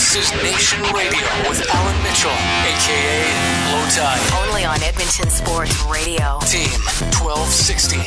This is Nation Radio with Alan Mitchell, a.k.a. Low Tide. Only on Edmonton Sports Radio. Team 1260.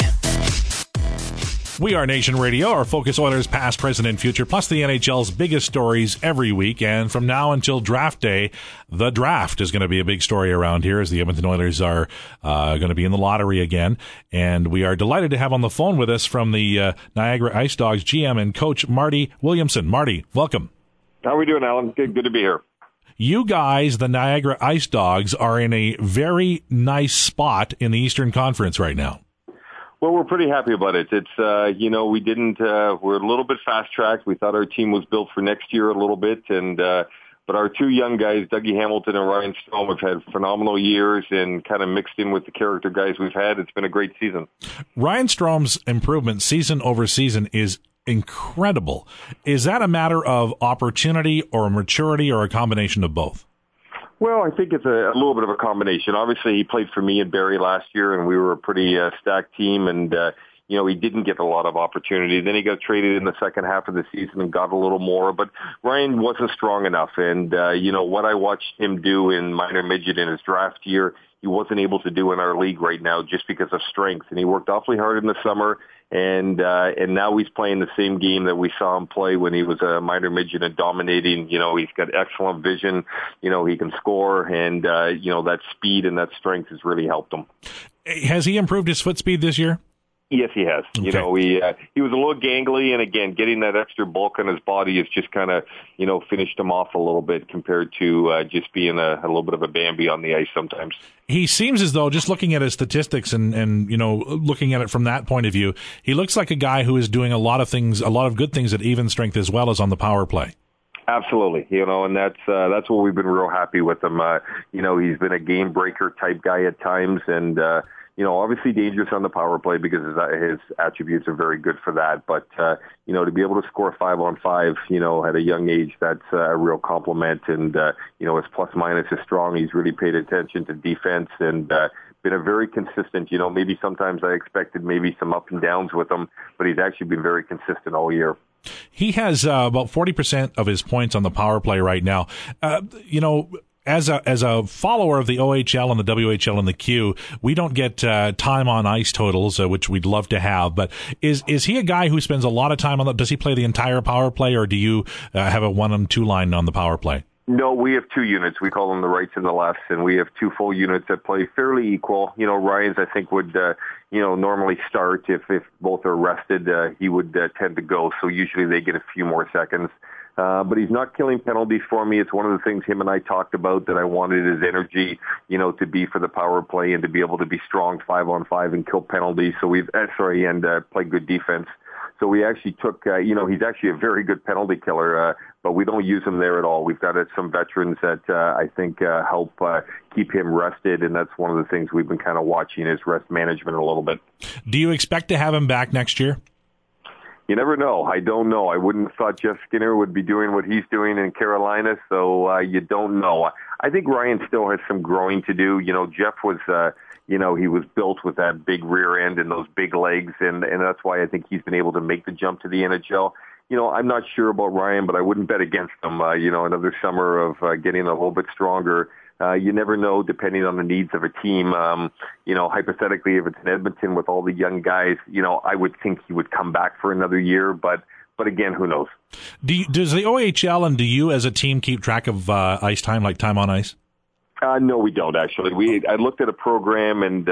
We are Nation Radio, our focus Oilers past, present, and future, plus the NHL's biggest stories every week. And from now until draft day, the draft is going to be a big story around here as the Edmonton Oilers are going to be in the lottery again. And we are delighted to have on the phone with us from the Niagara Ice Dogs GM and coach Marty Williamson. Marty, welcome. How are we doing, Alan? Good to be here. You guys, the Niagara Ice Dogs, are in a very nice spot in the Eastern Conference right now. Well, we're pretty happy about it. It's, we didn't, we're a little bit fast-tracked. We thought our team was built for next year a little bit. And, but our two young guys, Dougie Hamilton and Ryan Strome, have had phenomenal years and kind of mixed in with the character guys we've had. It's been a great season. Ryan Strome's improvement season over season is incredible. Is that a matter of opportunity or maturity or a combination of both? Well, I think it's a little bit of a combination. Obviously, he played for me and Barry last year, and we were a pretty stacked team, and, he didn't get a lot of opportunity. Then he got traded in the second half of the season and got a little more, but Ryan wasn't strong enough. And, what I watched him do in minor midget in his draft year, he wasn't able to do in our league right now just because of strength. And he worked awfully hard in the summer. And now he's playing the same game that we saw him play when he was a minor midget and dominating. He's got excellent vision. He can score, and that speed and that strength has really helped him. Has he improved his foot speed this year? Yes, he has. Okay. He was a little gangly, and again, getting that extra bulk on his body has just kind of, finished him off a little bit compared to just being a little bit of a Bambi on the ice sometimes. He seems as though, just looking at his statistics and looking at it from that point of view, he looks like a guy who is doing a lot of good things at even strength as well as on the power play. Absolutely, and that's what we've been real happy with him. He's been a game breaker type guy at times, and obviously dangerous on the power play because his attributes are very good for that. But, to be able to score 5-on-5, at a young age, that's a real compliment. And, his plus minus is strong. He's really paid attention to defense and been a very consistent, maybe sometimes I expected maybe some up and downs with him, but he's actually been very consistent all year. He has about 40% of his points on the power play right now. As a follower of the OHL and the WHL and the Q, we don't get time on ice totals, which we'd love to have. But is he a guy who spends a lot of time on the? Does he play the entire power play, or do you have a 1 and 2 line on the power play? No, we have two units. We call them the rights and the lefts, and we have two full units that play fairly equal. Ryan's, I think, would normally start if both are rested. He would tend to go, so usually they get a few more seconds. But he's not killing penalties for me. It's one of the things him and I talked about, that I wanted his energy, to be for the power play and to be able to be strong 5-on-5 and kill penalties. So play good defense. So we actually took, he's actually a very good penalty killer, but we don't use him there at all. We've got some veterans that I think help keep him rested, and that's one of the things we've been kind of watching is rest management a little bit. Do you expect to have him back next year? You never know. I don't know. I wouldn't have thought Jeff Skinner would be doing what he's doing in Carolina, so you don't know. I think Ryan still has some growing to do. Jeff was, he was built with that big rear end and those big legs, and that's why I think he's been able to make the jump to the NHL. I'm not sure about Ryan, but I wouldn't bet against him. Another summer of getting a little bit stronger. You never know, depending on the needs of a team. Hypothetically, if it's in Edmonton with all the young guys, I would think he would come back for another year. But again, who knows? Does the OHL and do you as a team keep track of ice time, like time on ice? No, we don't, actually. I looked at a program, and,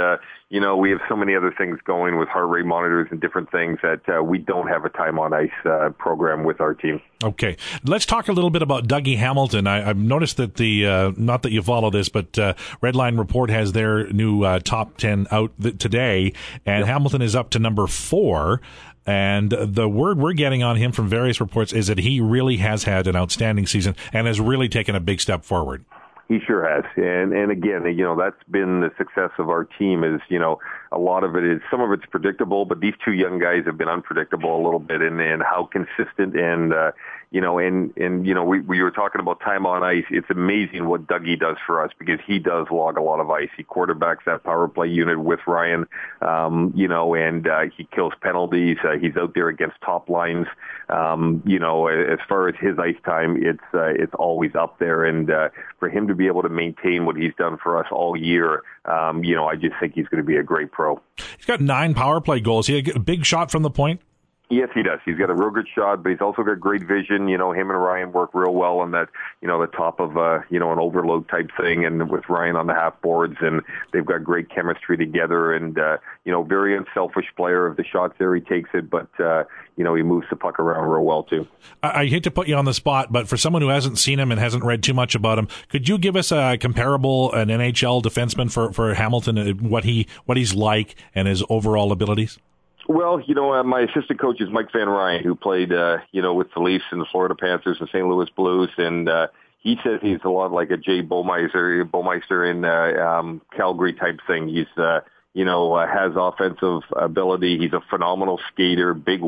we have so many other things going with heart rate monitors and different things that we don't have a time on ice program with our team. Okay. Let's talk a little bit about Dougie Hamilton. I've noticed that not that you follow this, but Redline Report has their new top 10 out today, and Hamilton is up to number 4. And the word we're getting on him from various reports is that he really has had an outstanding season and has really taken a big step forward. He sure has. And again, that's been the success of our team is, a lot of it is, some of it's predictable, but these two young guys have been unpredictable a little bit in how consistent and, we were talking about time on ice. It's amazing what Dougie does for us because he does log a lot of ice. He quarterbacks that power play unit with Ryan, and he kills penalties. He's out there against top lines. As far as his ice time, it's always up there. And for him to be able to maintain what he's done for us all year, I just think he's going to be a great pro. He's got 9 power play goals. He had a big shot from the point. Yes, he does. He's got a real good shot, but he's also got great vision. Him and Ryan work real well on that, the top of, an overload type thing, and with Ryan on the half boards, and they've got great chemistry together, and, very unselfish player. Of the shots there, he takes it, but, he moves the puck around real well, too. I hate to put you on the spot, but for someone who hasn't seen him and hasn't read too much about him, could you give us an NHL defenseman for Hamilton, what he's like and his overall abilities? Well, my assistant coach is Mike Van Ryn, who played, with the Leafs and the Florida Panthers and St. Louis Blues, and he says he's a lot like a Jay Bouwmeister in Calgary type thing. He's, has offensive ability. He's a phenomenal skater, big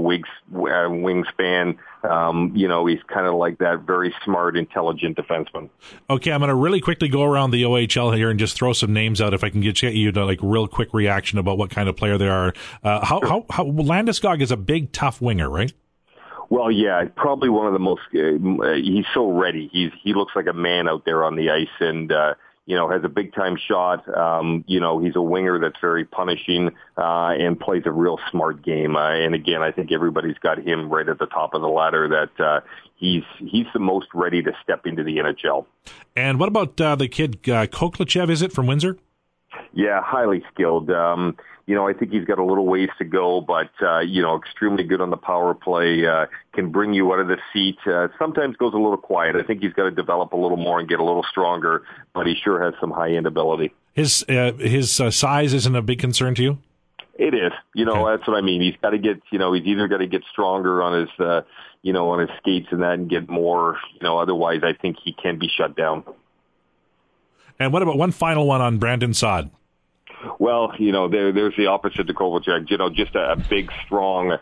wingspan. He's kind of like that very smart, intelligent defenseman. Okay, I'm going to really quickly go around the OHL here and just throw some names out if I can get you to real quick reaction about what kind of player they are. How Landeskog is a big, tough winger, right? Well, yeah, probably one of the most. He's so ready. He looks like a man out there on the ice, and has a big-time shot. He's a winger that's very punishing and plays a real smart game. And again, I think everybody's got him right at the top of the ladder that he's the most ready to step into the NHL. And what about the kid Koklachev, is it, from Windsor? Yeah, highly skilled. I think he's got a little ways to go, but, extremely good on the power play, can bring you out of the seat. Sometimes goes a little quiet. I think he's got to develop a little more and get a little stronger, but he sure has some high-end ability. His size isn't a big concern to you? It is. That's what I mean. He's got to get, he's either got to get stronger on his, on his skates and that and get more, otherwise I think he can be shut down. And what about one final one on Brandon Saad? Well, there's the opposite to Kovalchuk. Just a big, strong,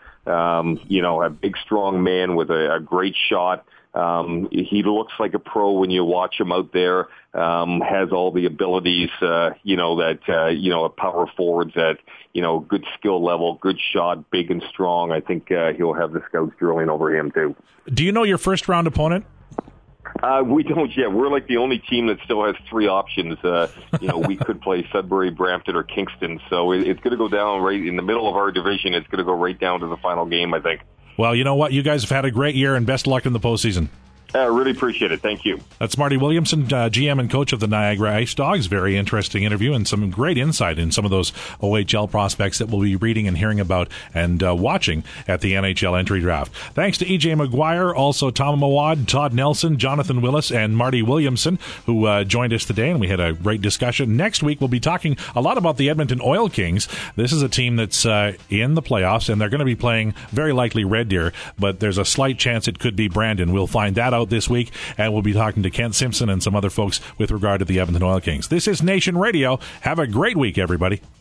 a big, strong man with a great shot. He looks like a pro when you watch him out there. Has all the abilities, a power forwards at, good skill level, good shot, big and strong. I think he'll have the scouts drilling over him too. Do you know your first round opponent? We don't yet. We're like the only team that still has 3 options. We could play Sudbury, Brampton, or Kingston. So it's going to go down right in the middle of our division. It's going to go right down to the final game, I think. Well, you know what? You guys have had a great year, and best of luck in the postseason. I really appreciate it. Thank you. That's Marty Williamson, GM and coach of the Niagara Ice Dogs. Very interesting interview and some great insight in some of those OHL prospects that we'll be reading and hearing about and watching at the NHL entry draft. Thanks to E.J. McGuire, also Tom Mawad, Todd Nelson, Jonathan Willis, and Marty Williamson, who joined us today, and we had a great discussion. Next week, we'll be talking a lot about the Edmonton Oil Kings. This is a team that's in the playoffs, and they're going to be playing very likely Red Deer, but there's a slight chance it could be Brandon. We'll find that out this week, and we'll be talking to Kent Simpson and some other folks with regard to the Edmonton Oil Kings. This is Nation Radio. Have a great week, everybody.